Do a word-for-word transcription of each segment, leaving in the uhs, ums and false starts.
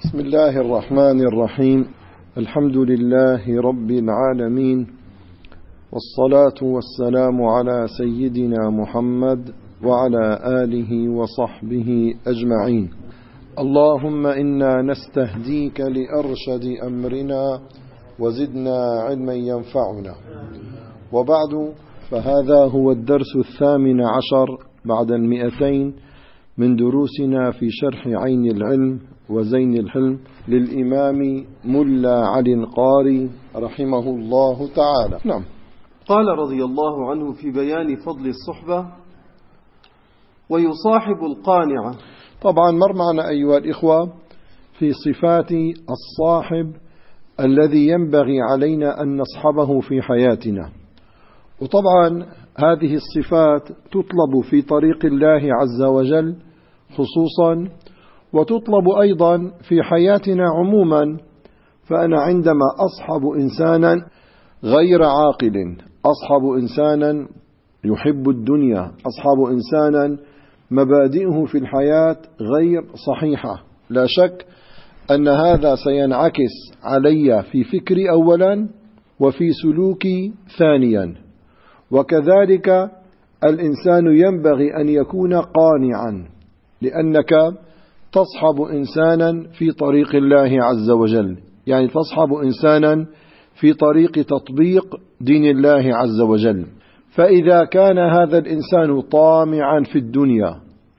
بسم الله الرحمن الرحيم. الحمد لله رب العالمين، والصلاة والسلام على سيدنا محمد وعلى آله وصحبه أجمعين. اللهم إنا نستهديك لأرشد أمرنا وزدنا علما ينفعنا. وبعد، فهذا هو الدرس الثامن عشر بعد المئتين من دروسنا في شرح عين العلم وزين الحلم للإمام ملا علي القاري رحمه الله تعالى. نعم. قال رضي الله عنه في بيان فضل الصحبة: ويصاحب القانع. طبعا مر معنا أيها الإخوة في صفات الصاحب الذي ينبغي علينا أن نصحبه في حياتنا، وطبعا هذه الصفات تطلب في طريق الله عز وجل خصوصا، وتطلب أيضا في حياتنا عموما. فأنا عندما أصحب إنسانا غير عاقل، أصحب إنسانا يحب الدنيا، أصحب إنسانا مبادئه في الحياة غير صحيحة، لا شك أن هذا سينعكس علي في فكري أولا وفي سلوكي ثانيا. وكذلك الإنسان ينبغي أن يكون قانعا، لأنك تصحب إنسانا في طريق الله عز وجل، يعني تصحب إنسانا في طريق تطبيق دين الله عز وجل. فإذا كان هذا الإنسان طامعا في الدنيا،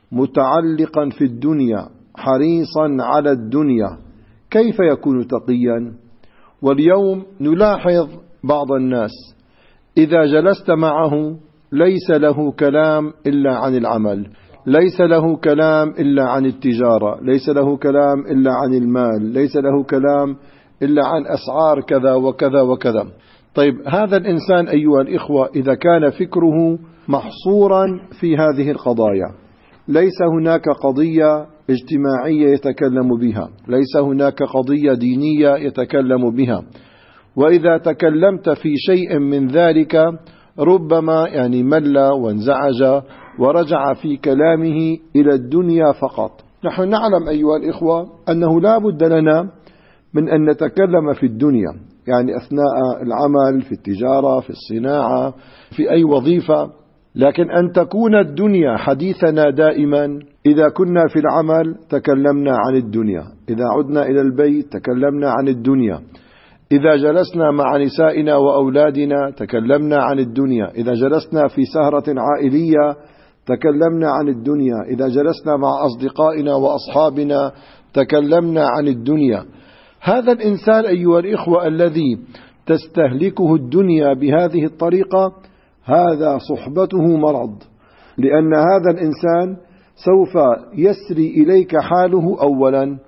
متعلقا في الدنيا، حريصا على الدنيا، كيف يكون تقيا؟ واليوم نلاحظ بعض الناس إذا جلست معه ليس له كلام إلا عن العمل، ليس له كلام إلا عن التجارة، ليس له كلام إلا عن المال، ليس له كلام إلا عن أسعار كذا وكذا وكذا. طيب، هذا الإنسان أيها الإخوة إذا كان فكره محصورا في هذه القضايا، ليس هناك قضية اجتماعية يتكلم بها، ليس هناك قضية دينية يتكلم بها، وإذا تكلمت في شيء من ذلك ربما يعني مل وانزعج ورجع في كلامه إلى الدنيا فقط. نحن نعلم أيها الإخوة أنه لا بد لنا من أن نتكلم في الدنيا، يعني أثناء العمل، في التجارة، في الصناعة، في أي وظيفة، لكن أن تكون الدنيا حديثنا دائما. إذا كنا في العمل تكلمنا عن الدنيا، إذا عدنا إلى البيت تكلمنا عن الدنيا، إذا جلسنا مع نسائنا وأولادنا تكلمنا عن الدنيا، إذا جلسنا في سهرة عائلية تكلمنا عن الدنيا، إذا جلسنا مع أصدقائنا وأصحابنا تكلمنا عن الدنيا. هذا الإنسان أيها الإخوة الذي تستهلكه الدنيا بهذه الطريقة، هذا صحبته مرض، لأن هذا الإنسان سوف يسري إليك حاله أولا،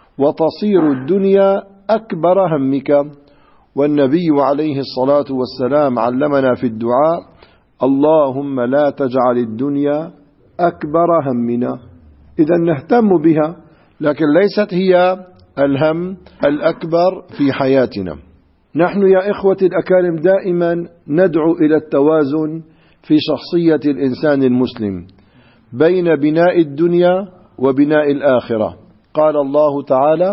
وتصير الدنيا أكبر همك. والنبي عليه الصلاة والسلام علمنا في الدعاء: اللهم لا تجعل الدنيا أكبر همنا. إذا نهتم بها، لكن ليست هي الهم الأكبر في حياتنا. نحن يا إخوة الأكارم دائما ندعو إلى التوازن في شخصية الإنسان المسلم بين بناء الدنيا وبناء الآخرة. قال الله تعالى: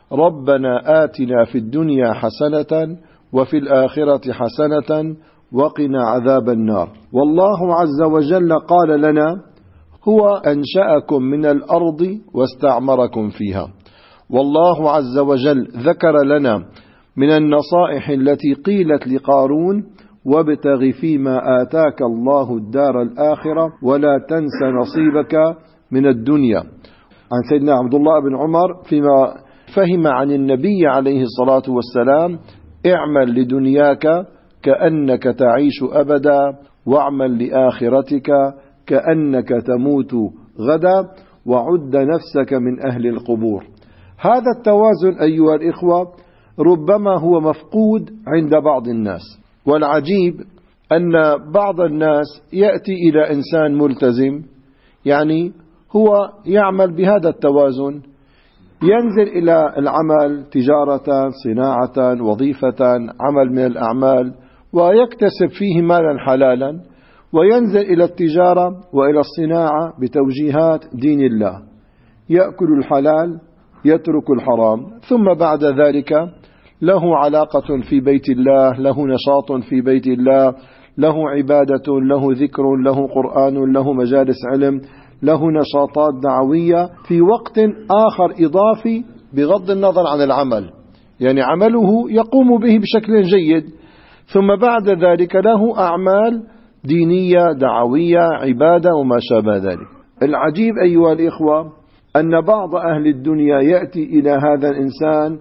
ربنا آتنا في الدنيا حسنة وفي الآخرة حسنة وقنا عذاب النار. والله عز وجل قال لنا: هو أنشأكم من الأرض واستعمركم فيها. والله عز وجل ذكر لنا من النصائح التي قيلت لقارون: وابتغ فيما آتاك الله الدار الآخرة ولا تنس نصيبك من الدنيا. عن سيدنا عبد الله بن عمر فيما فهم عن النبي عليه الصلاة والسلام: اعمل لدنياك كأنك تعيش أبدا، واعمل لآخرتك كأنك تموت غدا، وعد نفسك من أهل القبور. هذا التوازن أيها الإخوة ربما هو مفقود عند بعض الناس. والعجيب أن بعض الناس يأتي إلى إنسان ملتزم، يعني هو يعمل بهذا التوازن، ينزل إلى العمل تجارة، صناعة، وظيفة، عمل من الأعمال، ويكتسب فيه مالا حلالا، وينزل إلى التجارة وإلى الصناعة بتوجيهات دين الله، يأكل الحلال، يترك الحرام، ثم بعد ذلك له علاقة في بيت الله، له نشاط في بيت الله، له عبادة، له ذكر، له قرآن، له مجالس علم، له نشاطات دعوية في وقت آخر إضافي بغض النظر عن العمل، يعني عمله يقوم به بشكل جيد، ثم بعد ذلك له أعمال دينية دعوية عبادة وما شابه ذلك. العجيب أيها الإخوة أن بعض أهل الدنيا يأتي إلى هذا الإنسان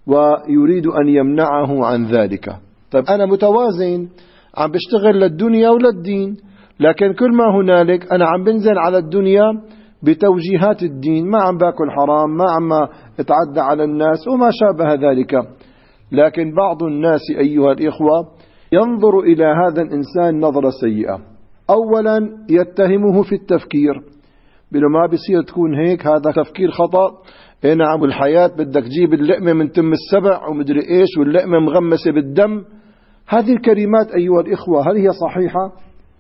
ويريد أن يمنعه عن ذلك. طيب أنا متوازن، عم بشتغل للدنيا وللدين، لكن كل ما هنالك أنا عم بنزل على الدنيا بتوجيهات الدين، ما عم باكل حرام، ما عم اتعدى على الناس وما شابه ذلك. لكن بعض الناس أيها الإخوة ينظر إلى هذا الإنسان نظرة سيئة. أولا يتهمه في التفكير، بلو ما بيصير تكون هيك، هذا تفكير خطأ، إيه نعم الحياة بدك تجيب اللقمة من تم السبع ومدري إيش واللقمة مغمسة بالدم. هذه الكلمات أيها الإخوة هل هي صحيحة؟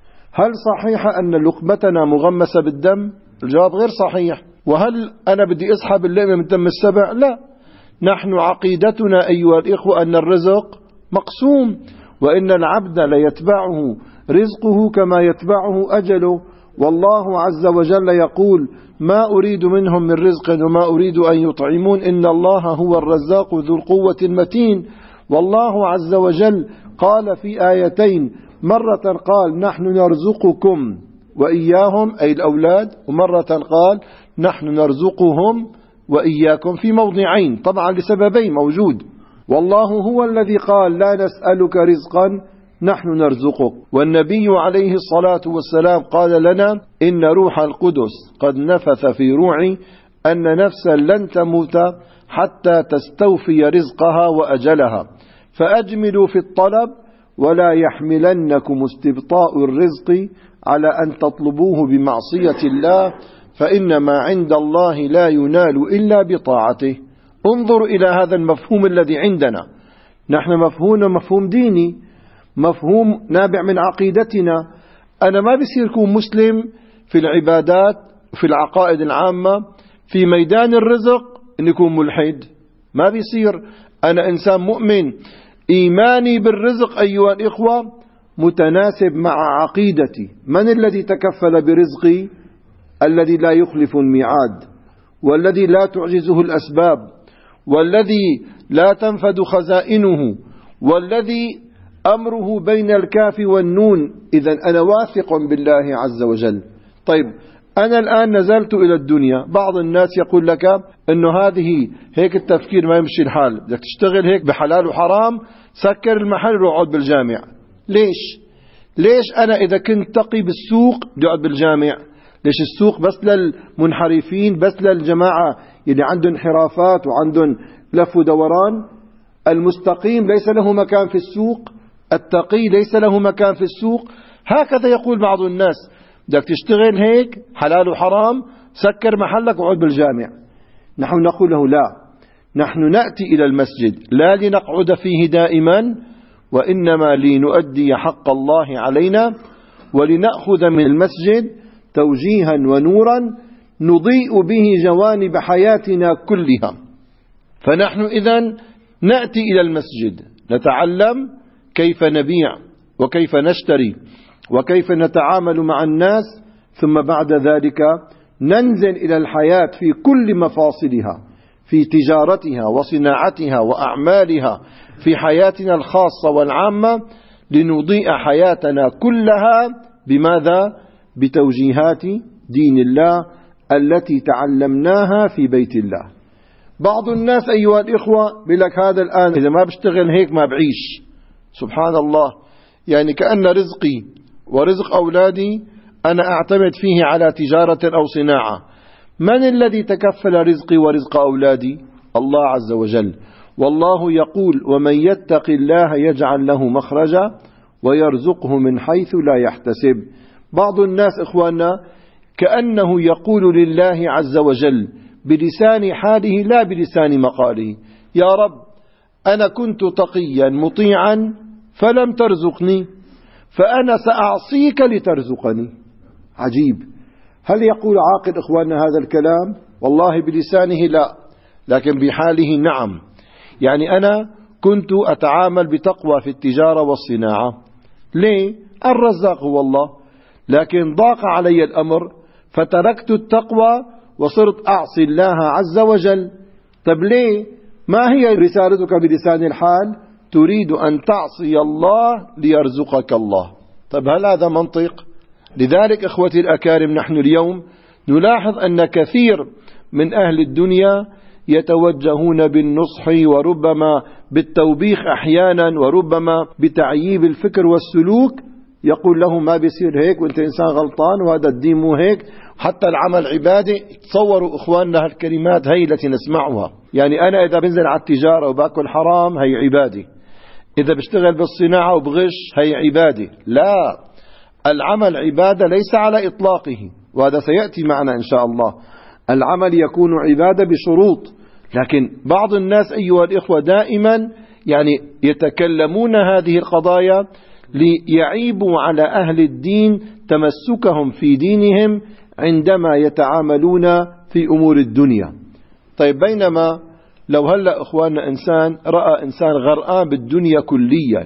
هل صحيحة أن لقمتنا مغمسة بالدم؟ الجواب غير صحيح. وهل أنا بدي أسحب اللقمة من تم السبع؟ لا، نحن عقيدتنا أيها الإخوة أن الرزق مقسوم، وإن العبد ليتبعه رزقه كما يتبعه أجله، والله عز وجل يقول ما أريد منهم من رزق وما أريد أن يطعمون إن الله هو الرزاق ذو القوة المتين. والله عز وجل قال في آيتين، مرة قال نحن نرزقكم وإياهم أي الأولاد، ومرة قال نحن نرزقهم وإياكم في موضعين، طبعا لسببين موجود. والله هو الذي قال لا نسألك رزقا نحن نرزقك، والنبي عليه الصلاة والسلام قال لنا إن روح القدس قد نفث في روعي أن نفسا لن تموت حتى تستوفي رزقها وأجلها، فأجملوا في الطلب ولا يحملنكم استبطاء الرزق على أن تطلبوه بمعصية الله، فإن ما عند الله لا ينال إلا بطاعته. انظروا إلى هذا المفهوم الذي عندنا، نحن مفهومنا مفهوم ديني، مفهوم نابع من عقيدتنا. أنا ما بصير أكون مسلم في العبادات في العقائد العامة، في ميدان الرزق أن يكون ملحد، ما بيصير. أنا إنسان مؤمن، إيماني بالرزق أيها الإخوة متناسب مع عقيدتي. من الذي تكفل برزقي؟ الذي لا يخلف الميعاد، والذي لا تعجزه الأسباب، والذي لا تنفد خزائنه، والذي أمره بين الكاف والنون. إذن أنا واثق بالله عز وجل. طيب أنا الآن نزلت إلى الدنيا، بعض الناس يقول لك أنه هذه هيك التفكير ما يمشي الحال، بدك تشتغل هيك بحلال وحرام، سكر المحل وقعد بالجامع. ليش؟ ليش أنا إذا كنت تقي بالسوق بدي أقعد بالجامع؟ ليش السوق بس للمنحرفين، بس للجماعة اللي عندهم انحرافات وعندهم لف ودوران؟ المستقيم ليس له مكان في السوق، التقي ليس له مكان في السوق. هكذا يقول بعض الناس، بدك تشتغل هيك حلال وحرام، سكر محلك وقعد بالجامع. نحن نقول له لا، نحن نأتي إلى المسجد لا لنقعد فيه دائما، وإنما لنؤدي حق الله علينا، ولنأخذ من المسجد توجيها ونورا نضيء به جوانب حياتنا كلها. فنحن إذن نأتي إلى المسجد نتعلم كيف نبيع وكيف نشتري وكيف نتعامل مع الناس، ثم بعد ذلك ننزل إلى الحياة في كل مفاصلها، في تجارتها وصناعتها وأعمالها، في حياتنا الخاصة والعامة، لنضيء حياتنا كلها بماذا؟ بتوجيهات دين الله التي تعلمناها في بيت الله. بعض الناس أيها الإخوة بلك هذا الآن إذا ما بشتغل هيك ما بعيش. سبحان الله، يعني كأن رزقي ورزق أولادي أنا أعتمد فيه على تجارة أو صناعة. من الذي تكفل رزقي ورزق أولادي؟ الله عز وجل. والله يقول ومن يتق الله يجعل له مخرجا ويرزقه من حيث لا يحتسب. بعض الناس إخواننا كأنه يقول لله عز وجل بلسان حاله لا بلسان مقاله: يا رب أنا كنت تقيا مطيعا فلم ترزقني، فأنا سأعصيك لترزقني. عجيب، هل يقول عاقل إخواننا هذا الكلام؟ والله بلسانه لا، لكن بحاله نعم. يعني أنا كنت أتعامل بتقوى في التجارة والصناعة. ليه؟ الرزاق هو الله، لكن ضاق علي الأمر فتركت التقوى وصرت أعصي الله عز وجل. طب ليه؟ ما هي رسالتك بلسان الحال؟ تريد أن تعصي الله ليرزقك الله. طب هل هذا منطق؟ لذلك إخوتي الأكارم، نحن اليوم نلاحظ أن كثير من أهل الدنيا يتوجهون بالنصح وربما بالتوبيخ أحيانا وربما بتعييب الفكر والسلوك. يقول له ما بيصير هيك وانت إنسان غلطان وهذا الدين مو هيك. حتى العمل عبادة. تصوروا إخواننا هالكلمات هي التي نسمعها. يعني أنا إذا بنزل على التجارة وباكل حرام هي عبادة، إذا بشتغل بالصناعة وبغش هي عبادة. لا، العمل عبادة ليس على إطلاقه، وهذا سيأتي معنا إن شاء الله. العمل يكون عبادة بشروط، لكن بعض الناس أيها الإخوة دائما يعني يتكلمون هذه القضايا ليعيبوا على أهل الدين تمسكهم في دينهم عندما يتعاملون في أمور الدنيا. طيب بينما لو هلأ إخواننا إنسان رأى إنسان غرقان بالدنيا كليا،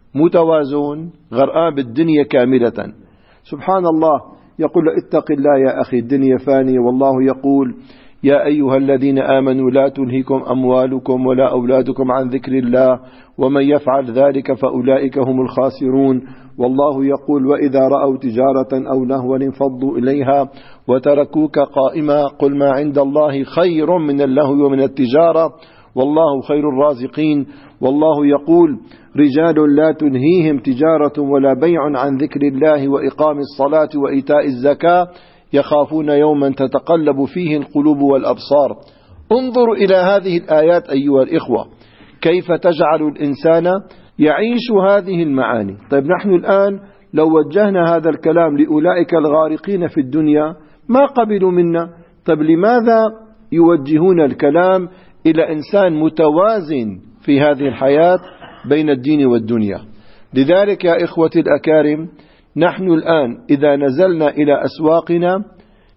متوازن غرقان بالدنيا كاملة، سبحان الله، يقول له اتق الله يا أخي الدنيا فانية، والله يقول يا أيها الذين آمنوا لا تلهكم أموالكم ولا أولادكم عن ذكر الله ومن يفعل ذلك فأولئك هم الخاسرون. والله يقول وإذا رأوا تجارة أو لهوا انفضوا إليها وتركوك قائما قل ما عند الله خير من اللهو ومن التجارة والله خير الرازقين. والله يقول رجال لا تلهيهم تجارة ولا بيع عن ذكر الله وإقام الصلاة وإيتاء الزكاة يخافون يوما تتقلب فيه القلوب والأبصار. انظروا إلى هذه الآيات أيها الإخوة، كيف تجعل الإنسان يعيش هذه المعاني. طيب نحن الآن لو وجهنا هذا الكلام لأولئك الغارقين في الدنيا ما قبلوا منا. طيب لماذا يوجهون الكلام إلى إنسان متوازن في هذه الحياة بين الدين والدنيا؟ لذلك يا إخوتي الأكارم، نحن الآن إذا نزلنا إلى أسواقنا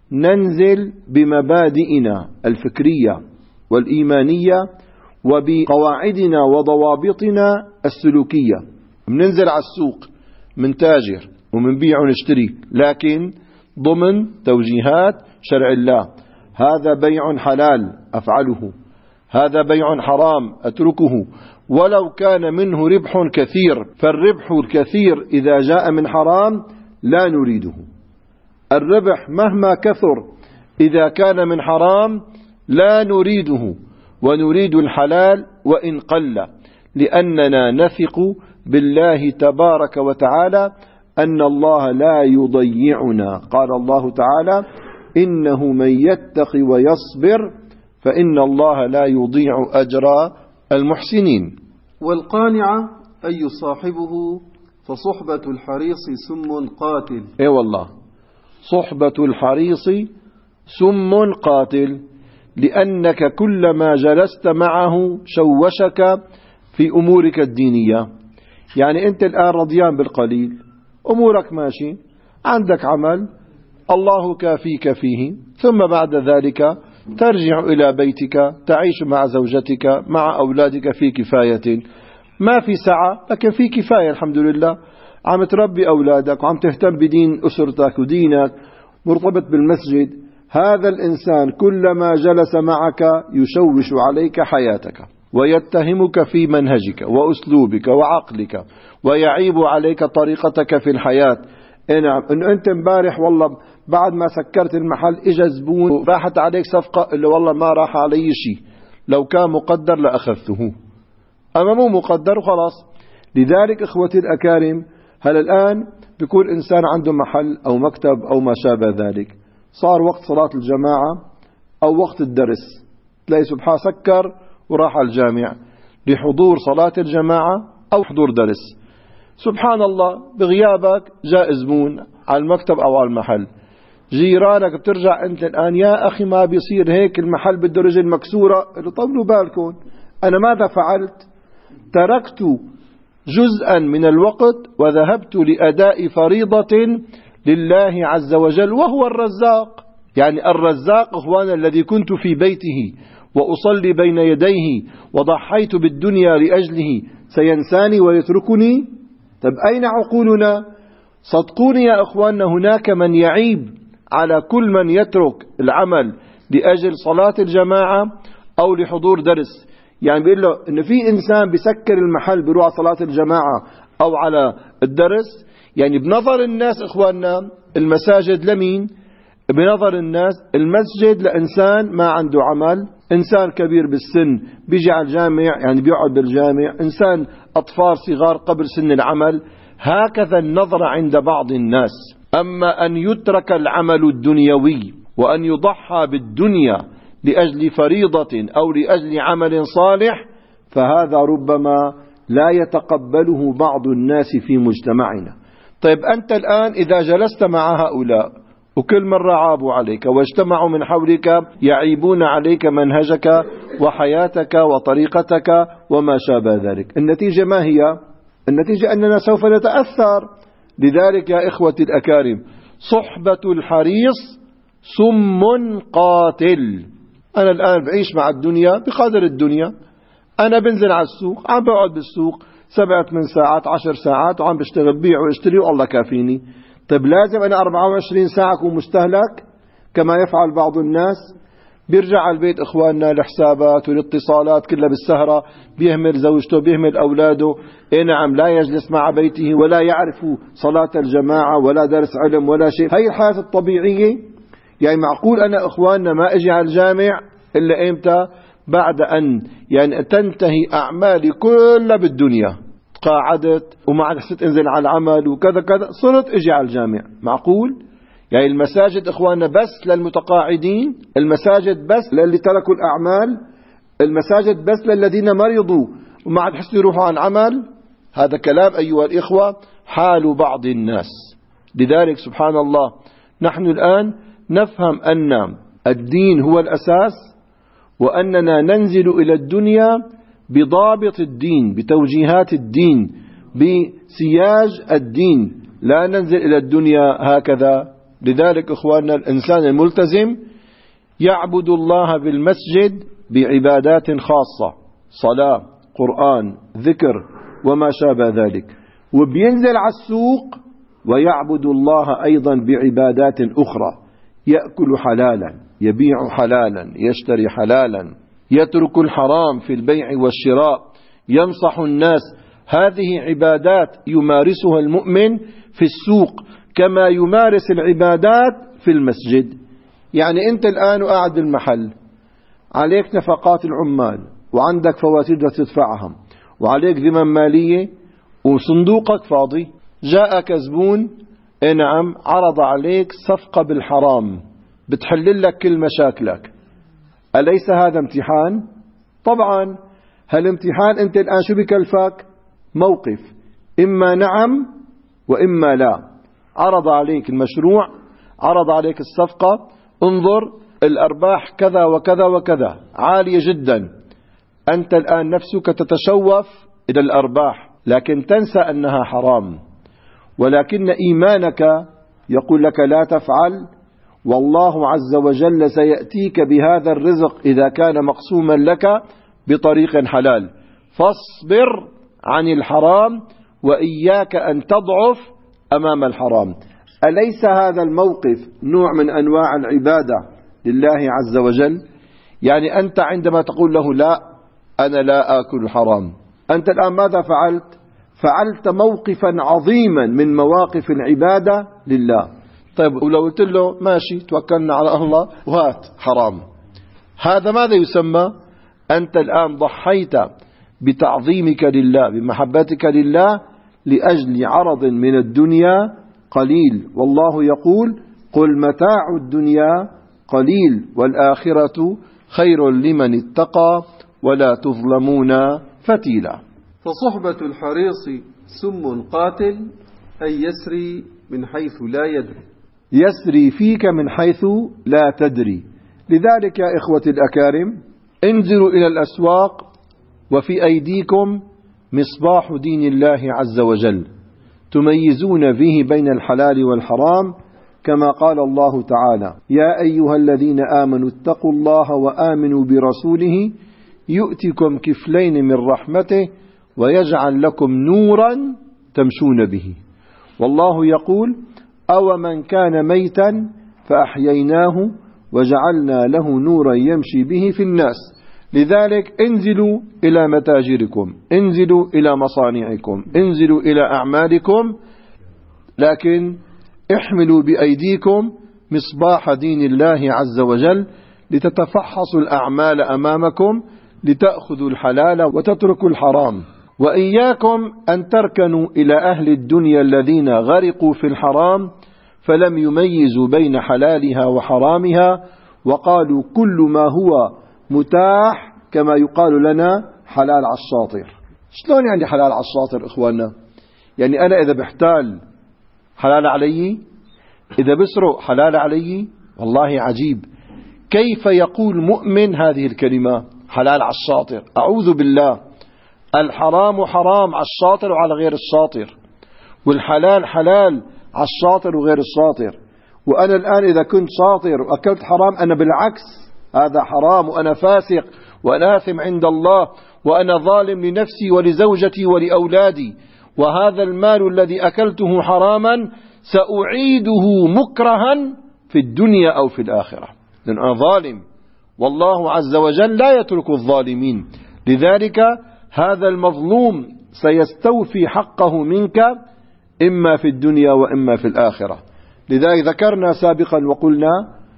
ننزل بمبادئنا الفكرية والإيمانية وبقواعدنا وضوابطنا السلوكية. مننزل على السوق من تاجر ومن بيع ونشتري، لكن ضمن توجيهات شرع الله. هذا بيع حلال أفعله، هذا بيع حرام أتركه، ولو كان منه ربح كثير، فالربح الكثير إذا جاء من حرام لا نريده. الربح مهما كثر إذا كان من حرام لا نريده، ونريد الحلال وإن قل، لأننا نثق بالله تبارك وتعالى أن الله لا يضيعنا. قال الله تعالى إنه من يتق ويصبر فإن الله لا يضيع أجر المحسنين. والقانع أي يصاحبه فصحبة الحريص سم قاتل. اي والله، صحبة الحريص سم قاتل، لأنك كلما جلست معه شوشك في أمورك الدينية. يعني أنت الآن رضيان بالقليل، أمورك ماشي، عندك عمل الله كافيك فيه، ثم بعد ذلك ترجع إلى بيتك تعيش مع زوجتك مع أولادك في كفاية، ما في سعة لكن في كفاية الحمد لله. عم تربي أولادك وعم تهتم بدين أسرتك ودينك، مرتبط بالمسجد. هذا الإنسان كلما جلس معك يشوش عليك حياتك ويتهمك في منهجك وأسلوبك وعقلك ويعيب عليك طريقتك في الحياة. نعم، إنه أنت امبارح والله بعد ما سكرت المحل إجا زبون وراحت عليك صفقة اللي والله ما راح علي شيء، لو كان مقدر لأخذته، أما مو مقدر وخلاص. لذلك إخوتي الأكارم، هل الآن بيكون إنسان عنده محل أو مكتب أو ما شابه ذلك، صار وقت صلاة الجماعة أو وقت الدرس، تلاقي سبحان سكر وراح على الجامع لحضور صلاة الجماعة أو حضور درس. سبحان الله، بغيابك جاء زبون على المكتب أو على المحل، جيرانك بترجع أنت الآن يا أخي ما بيصير هيك، المحل بده رجل مكسورة. طولوا بالكم، أنا ماذا فعلت؟ تركت جزءا من الوقت وذهبت لأداء فريضة لله عز وجل وهو الرزاق. يعني الرزاق إخوانا الذي كنت في بيته وأصلي بين يديه وضحيت بالدنيا لأجله سينساني ويتركني؟ طب أين عقولنا؟ صدقوني يا أخواننا، هناك من يعيب على كل من يترك العمل لأجل صلاة الجماعة أو لحضور درس. يعني بيقول له إن في إنسان بيسكر المحل بيروح على صلاة الجماعة أو على الدرس. يعني بنظر الناس إخواننا المساجد لمين؟ بنظر الناس المسجد لإنسان ما عنده عمل، إنسان كبير بالسن بيجي على الجامع يعني بيقعد بالجامع، إنسان أطفال صغار قبل سن العمل. هكذا النظر عند بعض الناس. أما أن يترك العمل الدنيوي وأن يضحى بالدنيا لأجل فريضة أو لأجل عمل صالح، فهذا ربما لا يتقبله بعض الناس في مجتمعنا. طيب أنت الآن إذا جلست مع هؤلاء وكل مرة عابوا عليك واجتمعوا من حولك يعيبون عليك منهجك وحياتك وطريقتك وما شابه ذلك، النتيجة ما هي؟ النتيجة أننا سوف نتأثر. لذلك يا إخوتي الأكارم، صحبة الحريص سم قاتل. أنا الآن بعيش مع الدنيا بقدر الدنيا، أنا بنزل على السوق، عم بقعد بالسوق سبعة من ساعات عشر ساعات وعم بشتغل بيع واشتري والله كافيني. طيب لازم أنا أربعة وعشرين ساعة أكون مستهلك كما يفعل بعض الناس؟ بيرجع على البيت إخواننا الحسابات والاتصالات كلها بالسهرة، بيهمل زوجته بيهمل أولاده، إيه نعم لا يجلس مع بيته ولا يعرف صلاة الجماعة ولا درس علم ولا شيء. هي الحياة الطبيعية؟ يعني معقول أنا إخواننا ما أجي على الجامع إلا إمتى؟ بعد أن يعني تنتهي أعمالي كلها بالدنيا، قاعدت وما عاد حسيت انزل على العمل وكذا كذا صرت اجي على الجامع. معقول؟ يعني المساجد إخواننا بس للمتقاعدين، المساجد بس للي تركوا الأعمال، المساجد بس للذين مرضوا وما عاد حسوا يروحوا على العمل. هذا كلام أيها الإخوة حال بعض الناس. لذلك سبحان الله نحن الآن نفهم أن الدين هو الأساس، وأننا ننزل إلى الدنيا بضابط الدين، بتوجيهات الدين، بسياج الدين، لا ننزل إلى الدنيا هكذا. لذلك إخواننا الإنسان الملتزم يعبد الله بالمسجد بعبادات خاصة، صلاة، قرآن، ذكر وما شابه ذلك، وبينزل على السوق ويعبد الله أيضا بعبادات أخرى، يأكل حلالا، يبيع حلالا، يشتري حلالا، يترك الحرام في البيع والشراء، ينصح الناس. هذه عبادات يمارسها المؤمن في السوق كما يمارس العبادات في المسجد. يعني أنت الآن قاعد بالمحل عليك نفقات العمال وعندك فواتير تدفعها وعليك ذمم مالية وصندوقك فاضي، جاءك زبون نعم عرض عليك صفقة بالحرام بتحلل لك كل مشاكلك، أليس هذا امتحان؟ طبعا هالامتحان أنت الآن شو بكلفك؟ موقف، إما نعم وإما لا. عرض عليك المشروع، عرض عليك الصفقة، انظر الأرباح كذا وكذا وكذا عالية جدا، أنت الآن نفسك تتشوف إلى الأرباح لكن تنسى أنها حرام، ولكن إيمانك يقول لك لا تفعل، والله عز وجل سيأتيك بهذا الرزق إذا كان مقسوما لك بطريق حلال، فاصبر عن الحرام وإياك أن تضعف أمام الحرام. أليس هذا الموقف نوع من أنواع العبادة لله عز وجل؟ يعني أنت عندما تقول له لا أنا لا آكل الحرام، أنت الآن ماذا فعلت؟ فعلت موقفا عظيما من مواقف العبادة لله. طيب ولو قلت له ماشي توكلنا على الله وهات حرام، هذا ماذا يسمى؟ أنت الآن ضحيت بتعظيمك لله، بمحبتك لله لأجل عرض من الدنيا قليل، والله يقول قل متاع الدنيا قليل والآخرة خير لمن اتقى ولا تظلمون فتيلا. فصحبة الحريص سم قاتل، أي يسري من حيث لا يدري، يسري فيك من حيث لا تدري. لذلك يا إخوتي الأكارم انزلوا إلى الأسواق وفي أيديكم مصباح دين الله عز وجل، تميزون به بين الحلال والحرام كما قال الله تعالى: يا أيها الذين آمنوا اتقوا الله وآمنوا برسوله يؤتكم كفلين من رحمته ويجعل لكم نورا تمشون به. والله يقول: أو من كان ميتا فأحييناه وجعلنا له نورا يمشي به في الناس. لذلك انزلوا إلى متاجركم، انزلوا إلى مصانعكم، انزلوا إلى أعمالكم، لكن احملوا بأيديكم مصباح دين الله عز وجل لتتفحصوا الأعمال أمامكم، لتأخذوا الحلال وتتركوا الحرام. وإياكم أن تركنوا إلى أهل الدنيا الذين غرقوا في الحرام فلم يميزوا بين حلالها وحرامها، وقالوا كل ما هو متاح كما يقال لنا حلال على الشاطر. شلون يعني حلال على الشاطر إخواننا؟ يعني أنا إذا بحتال حلال علي، إذا بسرق حلال علي. والله عجيب كيف يقول مؤمن هذه الكلمة حلال على الشاطر. أعوذ بالله، الحرام حرام على الشاطر وعلى غير الشاطر، والحلال حلال على الشاطر وغير الشاطر. وأنا الآن إذا كنت شاطر وأكلت حرام أنا بالعكس هذا حرام وأنا فاسق وأنا آثم عند الله وأنا ظالم لنفسي ولزوجتي ولأولادي، وهذا المال الذي أكلته حراما سأعيده مكرها في الدنيا أو في الآخرة، لأن أنا ظالم والله عز وجل لا يترك الظالمين. لذلك هذا المظلوم سيستوفي حقه منك إما في الدنيا وإما في الآخرة. لذلك ذكرنا سابقا وقلنا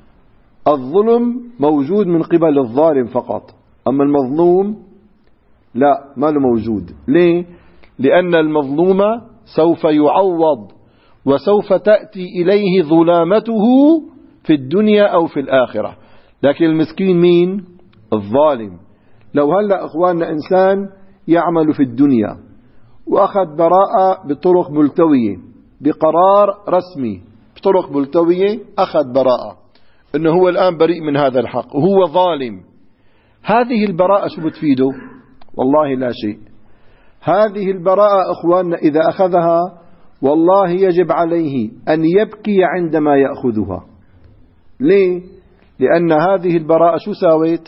الظلم موجود من قبل الظالم فقط، أما المظلوم لا، ما له موجود. ليه؟ لأن المظلوم سوف يعوض وسوف تأتي إليه ظلامته في الدنيا أو في الآخرة. لكن المسكين مين؟ الظالم. لو هلأ أخواننا إنسان يعمل في الدنيا وأخذ براءة بطرق ملتوية، بقرار رسمي بطرق ملتوية أخذ براءة إنه هو الآن بريء من هذا الحق وهو ظالم، هذه البراءة شو بتفيده؟ والله لا شيء. هذه البراءة أخواننا إذا أخذها والله يجب عليه أن يبكي عندما يأخذها. ليه؟ لأن هذه البراءة شو ساويت؟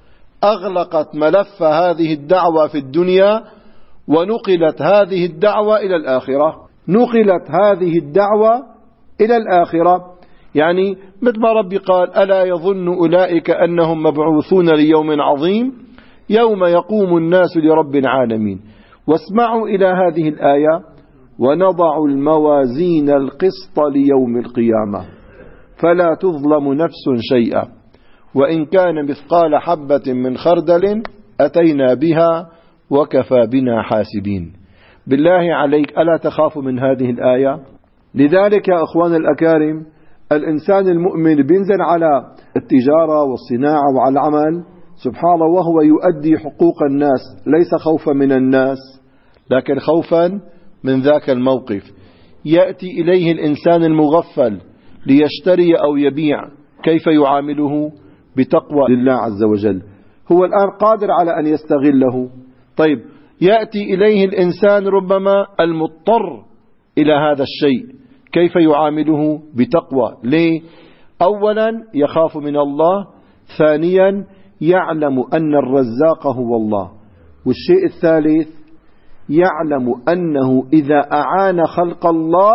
أغلقت ملف هذه الدعوة في الدنيا ونقلت هذه الدعوة إلى الآخرة، نقلت هذه الدعوة إلى الآخرة. يعني مثل ما ربي قال: ألا يظن أولئك أنهم مبعوثون ليوم عظيم يوم يقوم الناس لرب العالمين. واسمعوا إلى هذه الآية: ونضع الموازين القسط ليوم القيامة فلا تظلم نفس شيئا وإن كان مثقال حبة من خردل أتينا بها وكفى بنا حاسبين. بالله عليك ألا تخاف من هذه الآية؟ لذلك يا أخوان الأكارم الإنسان المؤمن بينزل على التجارة والصناعة وعلى العمل سبحان الله وهو يؤدي حقوق الناس، ليس خوفا من الناس لكن خوفا من ذاك الموقف. يأتي إليه الإنسان المغفل ليشتري أو يبيع، كيف يعامله؟ بتقوى لله عز وجل. هو الآن قادر على أن يستغله. طيب يأتي إليه الإنسان ربما المضطر إلى هذا الشيء، كيف يعامله؟ بتقوى. ليه؟ أولا يخاف من الله، ثانيا يعلم أن الرزاق هو الله، والشيء الثالث يعلم أنه إذا أعان خلق الله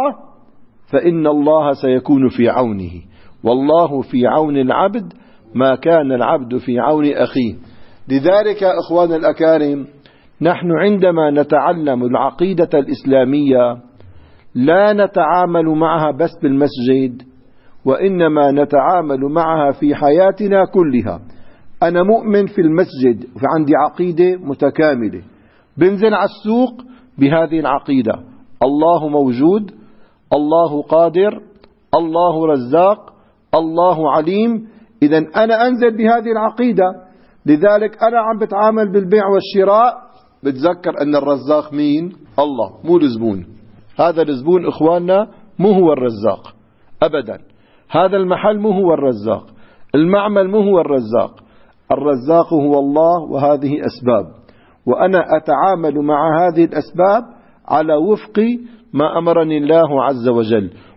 فإن الله سيكون في عونه، والله في عون العبد ما كان العبد في عون أخيه. لذلك أخوان الأكارم نحن عندما نتعلم العقيدة الإسلامية لا نتعامل معها بس بالمسجد، وإنما نتعامل معها في حياتنا كلها. أنا مؤمن في المسجد وعندي عقيدة متكاملة، بنزل على السوق بهذه العقيدة: الله موجود، الله قادر، الله رزاق، الله عليم. إذا أنا أنزل بهذه العقيدة. لذلك أنا عم بتعامل بالبيع والشراء بتذكر أن الرزاق مين؟ الله، مو الزبون. هذا الزبون إخواننا مو هو الرزاق أبدا، هذا المحل مو هو الرزاق، المعمل مو هو الرزاق، الرزاق هو الله، وهذه أسباب، وأنا أتعامل مع هذه الأسباب على وفق ما أمرني الله عز وجل.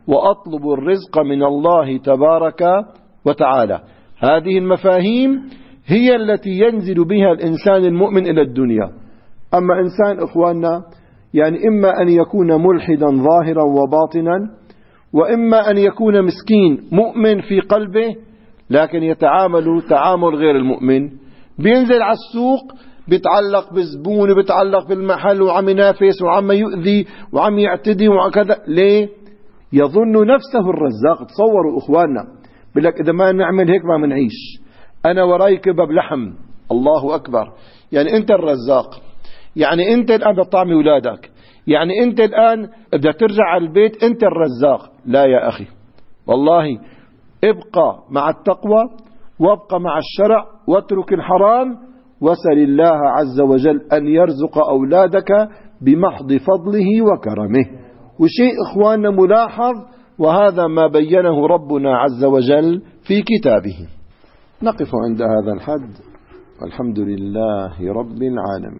وأطلب الرزق من الله تبارك وتعالى. هذه المفاهيم هي التي ينزل بها الإنسان المؤمن إلى الدنيا. أما إنسان إخواننا يعني إما أن يكون ملحدا ظاهرا وباطنا، وإما أن يكون مسكين مؤمن في قلبه لكن يتعامل تعامل غير المؤمن، بينزل على السوق بيتعلق بالزبون وبيتعلق بالمحل وعم ينافس وعم يؤذي وعم يعتدي وكذا. ليه؟ يظن نفسه الرزاق. تصوروا إخواننا، بيقول لك إذا ما نعمل هيك ما منعيش، أنا وراي كباب لحم. الله أكبر. يعني أنت الرزاق، يعني أنت الآن بتطعمي أولادك، يعني أنت الآن بدك ترجع على البيت أنت الرزاق. لا يا أخي، والله ابقى مع التقوى وابقى مع الشرع واترك الحرام، وسل الله عز وجل أن يرزق أولادك بمحض فضله وكرمه. وشيء إخواننا ملاحظ، وهذا ما بينه ربنا عز وجل في كتابه. نقف عند هذا الحد، والحمد لله رب العالمين.